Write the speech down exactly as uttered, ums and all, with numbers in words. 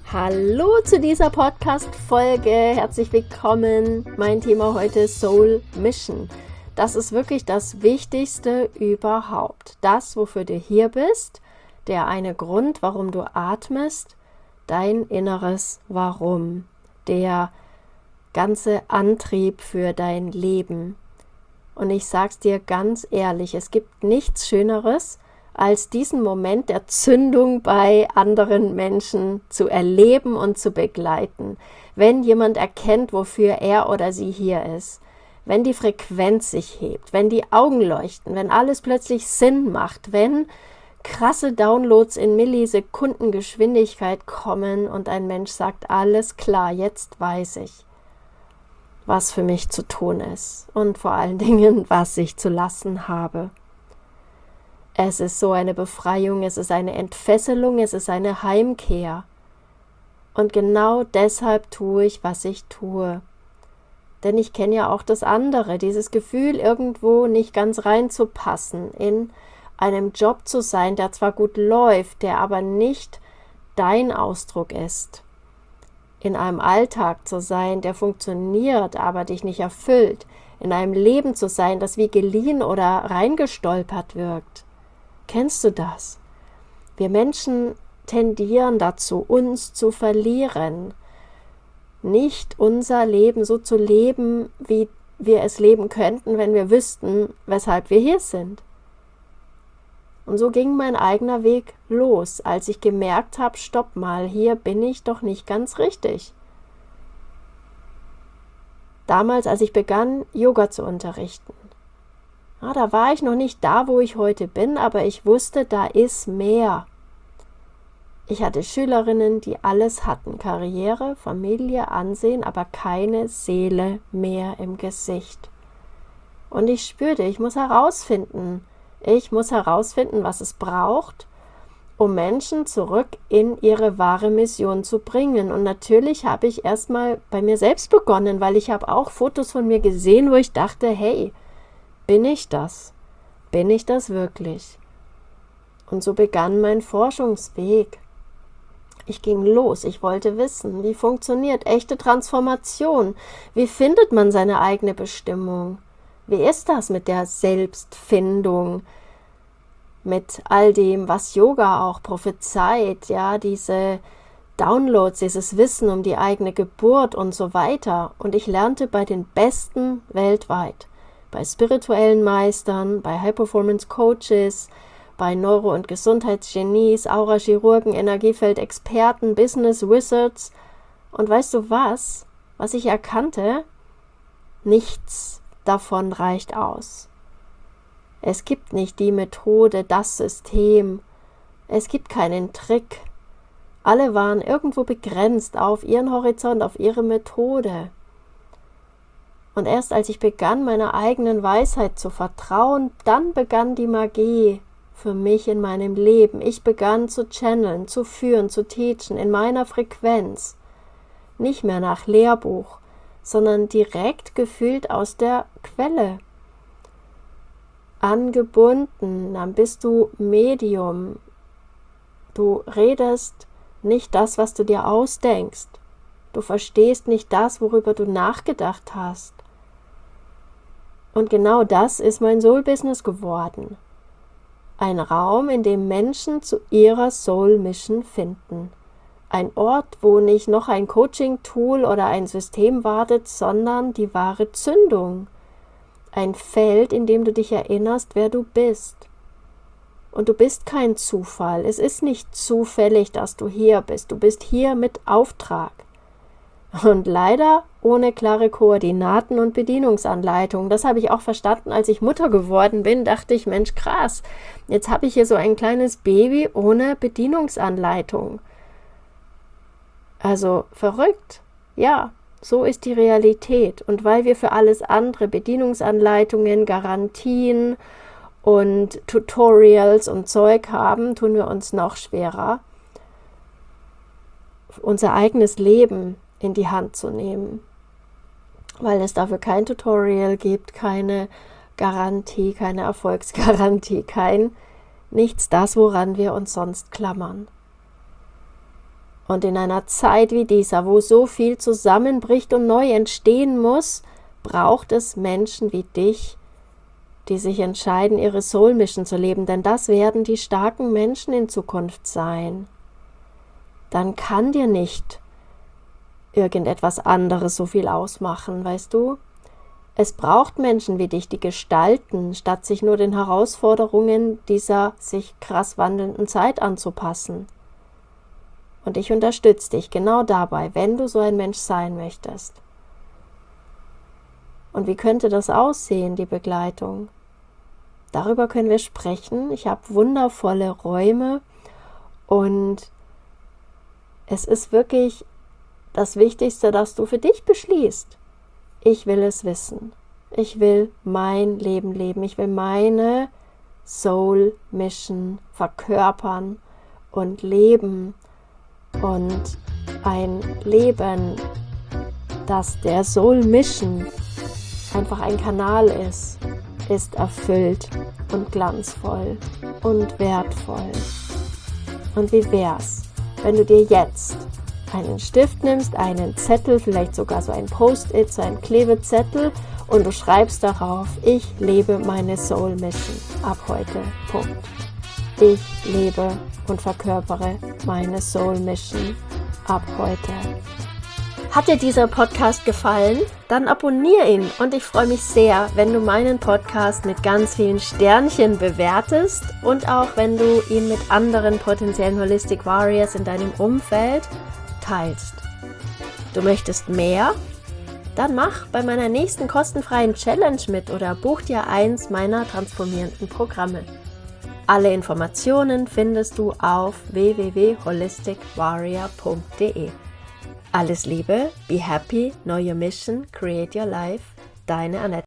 Hallo zu dieser Podcast-Folge, herzlich willkommen. Mein Thema heute ist Soul Mission. Das ist wirklich das Wichtigste überhaupt. Das, wofür du hier bist, der eine Grund, warum du atmest, dein inneres Warum, der ganze Antrieb für dein Leben. Und ich sag's dir ganz ehrlich, es gibt nichts Schöneres, als diesen Moment der Zündung bei anderen Menschen zu erleben und zu begleiten. Wenn jemand erkennt, wofür er oder sie hier ist, wenn die Frequenz sich hebt, wenn die Augen leuchten, wenn alles plötzlich Sinn macht, wenn krasse Downloads in Millisekundengeschwindigkeit kommen und ein Mensch sagt, alles klar, jetzt weiß ich, was für mich zu tun ist und vor allen Dingen, was ich zu lassen habe. Es ist so eine Befreiung, es ist eine Entfesselung, es ist eine Heimkehr. Und genau deshalb tue ich, was ich tue. Denn ich kenne ja auch das andere, dieses Gefühl, irgendwo nicht ganz reinzupassen, in einem Job zu sein, der zwar gut läuft, der aber nicht dein Ausdruck ist. In einem Alltag zu sein, der funktioniert, aber dich nicht erfüllt. In einem Leben zu sein, das wie geliehen oder reingestolpert wirkt. Kennst du das? Wir Menschen tendieren dazu, uns zu verlieren, nicht unser Leben so zu leben, wie wir es leben könnten, wenn wir wüssten, weshalb wir hier sind. Und so ging mein eigener Weg los, als ich gemerkt habe, stopp mal, hier bin ich doch nicht ganz richtig. Damals, als ich begann, Yoga zu unterrichten. Ja, da war ich noch nicht da, wo ich heute bin, aber ich wusste, da ist mehr. Ich hatte Schülerinnen, die alles hatten, Karriere, Familie, Ansehen, aber keine Seele mehr im Gesicht. Und ich spürte, ich muss herausfinden, ich muss herausfinden, was es braucht, um Menschen zurück in ihre wahre Mission zu bringen. Und natürlich habe ich erstmal bei mir selbst begonnen, weil ich habe auch Fotos von mir gesehen, wo ich dachte, hey, bin ich das? Bin ich das wirklich? Und so begann mein Forschungsweg. Ich ging los, ich wollte wissen, wie funktioniert echte Transformation? Wie findet man seine eigene Bestimmung? Wie ist das mit der Selbstfindung? Mit all dem, was Yoga auch prophezeit, ja, diese Downloads, dieses Wissen um die eigene Geburt und so weiter. Und ich lernte bei den Besten weltweit. Bei spirituellen Meistern, bei High-Performance-Coaches, bei Neuro- und Gesundheitsgenies, Aura-Chirurgen, Energiefeld-Experten, Business-Wizards. Und weißt du was? Was ich erkannte? Nichts davon reicht aus. Es gibt nicht die Methode, das System. Es gibt keinen Trick. Alle waren irgendwo begrenzt auf ihren Horizont, auf ihre Methode. Und erst als ich begann, meiner eigenen Weisheit zu vertrauen, dann begann die Magie für mich in meinem Leben. Ich begann zu channeln, zu führen, zu teachen in meiner Frequenz. Nicht mehr nach Lehrbuch, sondern direkt gefühlt aus der Quelle. Angebunden, dann bist du Medium. Du redest nicht das, was du dir ausdenkst. Du verstehst nicht das, worüber du nachgedacht hast. Und genau das ist mein Soul-Business geworden. Ein Raum, in dem Menschen zu ihrer Soul-Mission finden. Ein Ort, wo nicht noch ein Coaching-Tool oder ein System wartet, sondern die wahre Zündung. Ein Feld, in dem du dich erinnerst, wer du bist. Und du bist kein Zufall. Es ist nicht zufällig, dass du hier bist. Du bist hier mit Auftrag. Und leider ohne klare Koordinaten und Bedienungsanleitungen. Das habe ich auch verstanden, als ich Mutter geworden bin, dachte ich, Mensch, krass, jetzt habe ich hier so ein kleines Baby ohne Bedienungsanleitung. Also verrückt. Ja, so ist die Realität. Und weil wir für alles andere Bedienungsanleitungen, Garantien und Tutorials und Zeug haben, tun wir uns noch schwerer, unser eigenes Leben in die Hand zu nehmen, weil es dafür kein Tutorial gibt, keine Garantie, keine Erfolgsgarantie, kein nichts das, woran wir uns sonst klammern. Und in einer Zeit wie dieser, wo so viel zusammenbricht und neu entstehen muss, braucht es Menschen wie dich, die sich entscheiden, ihre Soul Mission zu leben, denn das werden die starken Menschen in Zukunft sein. Dann kann dir nicht irgendetwas anderes so viel ausmachen, weißt du? Es braucht Menschen wie dich, die gestalten, statt sich nur den Herausforderungen dieser sich krass wandelnden Zeit anzupassen. Und ich unterstütze dich genau dabei, wenn du so ein Mensch sein möchtest. Und wie könnte das aussehen, die Begleitung? Darüber können wir sprechen. Ich habe wundervolle Räume und es ist wirklich das Wichtigste, dass du für dich beschließt. Ich will es wissen. Ich will mein Leben leben. Ich will meine Soul Mission verkörpern und leben. Und ein Leben, das der Soul Mission einfach ein Kanal ist, ist erfüllt und glanzvoll und wertvoll. Und wie wär's, wenn du dir jetzt einen Stift nimmst, einen Zettel, vielleicht sogar so ein Post-it, so ein Klebezettel und du schreibst darauf, ich lebe meine Soul Mission ab heute, Punkt. Ich lebe und verkörpere meine Soul Mission ab heute. Hat dir dieser Podcast gefallen? Dann abonniere ihn und ich freue mich sehr, wenn du meinen Podcast mit ganz vielen Sternchen bewertest und auch wenn du ihn mit anderen potenziellen Holistic Warriors in deinem Umfeld teilst. Du möchtest mehr? Dann mach bei meiner nächsten kostenfreien Challenge mit oder buch dir eins meiner transformierenden Programme. Alle Informationen findest du auf w w w punkt holistic warrior punkt d e. Alles Liebe, be happy, know your mission, create your life, deine Annette.